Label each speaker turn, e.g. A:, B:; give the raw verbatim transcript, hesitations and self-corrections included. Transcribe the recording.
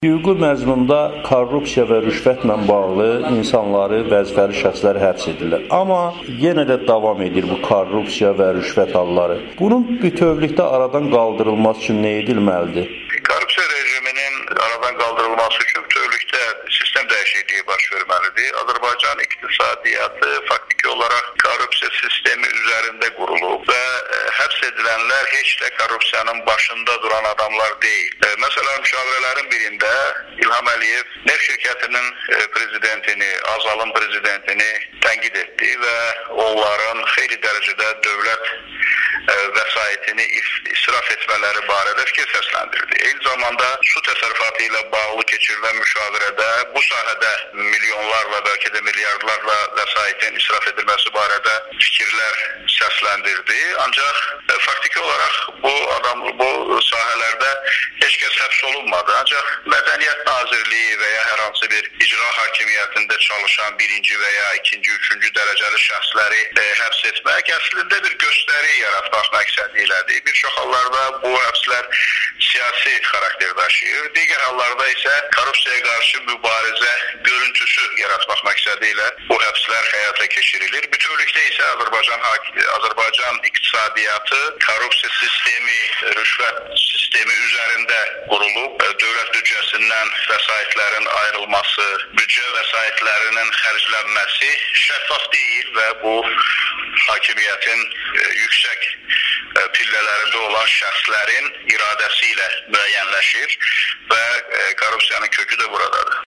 A: Hüquqi məzmunda korrupsiya və rüşvətlə bağlı insanları, vəzifəli şəxsləri həbs edirlər. Amma yenə də davam edir bu korrupsiya və rüşvət halları. Bunun bütövlükdə aradan qaldırılması üçün nə edilməlidir?
B: Korrupsiya rejiminin aradan qaldırılması üçün bütövlükdə sistem dəyişikliyi baş verməlidir. Azərbaycan iqtisadiyyatı faktiki olaraq korrupsiya sistemi üzərində qurulub və həbs edilənlər heç də korrupsiyanın başında duran adamlar deyil. Məsələn, müşavirələrin birində İlham Əliyev neft şirkətinin prezidentini, Azalın prezidentini tənqid etdi və onların xeyli dərəcədə dövlət vəsaitini israf etmələri barədə fikir səsləndirdi. Eyni zamanda su təsərrüfatı ilə bağlı keçirilən müşavirədə bu sahədə milyonlarla, bəlkə də milyardlarla vəsaitin israf edilməsi barədə fikirlər səsləndirdi. Ancaq faktiki olaraq bu adam bu sahələrdə heç kəs həbs olunmadı. Ancaq Mədəniyyət Nazirliyi və ya hər hansı bir icra hakimiyyətində çalışan birinci və ya ikinci, üçüncü dərəcəli şəxsləri həbs etmək əslində bir göstəri yaratmaq məqsədi ilədir. Bir çox hallarda bu həbslər siyasi xarakter daşıyır. Digər hallarda isə korrupsiyaya qarşı mübarizə görüntüsü yaratmaq məqsədi ilə bu həbslər həyata keçirilir. Bütövlükdə isə Azərbaycan Azərbaycan iqtisadiyyatı korrupsiya sistemi, rüşvət sistemi üzərində qurulub, dövlət büdcəsindən vəsaitlərin ayrılması, büdcə vəsaitlərinin xərclənməsi şəffaf deyil və bu hakimiyyətin yüksək pillələrində olan şəxslərin iradəsi ilə müəyyənləşir və korrupsiyanın kökü də buradadır.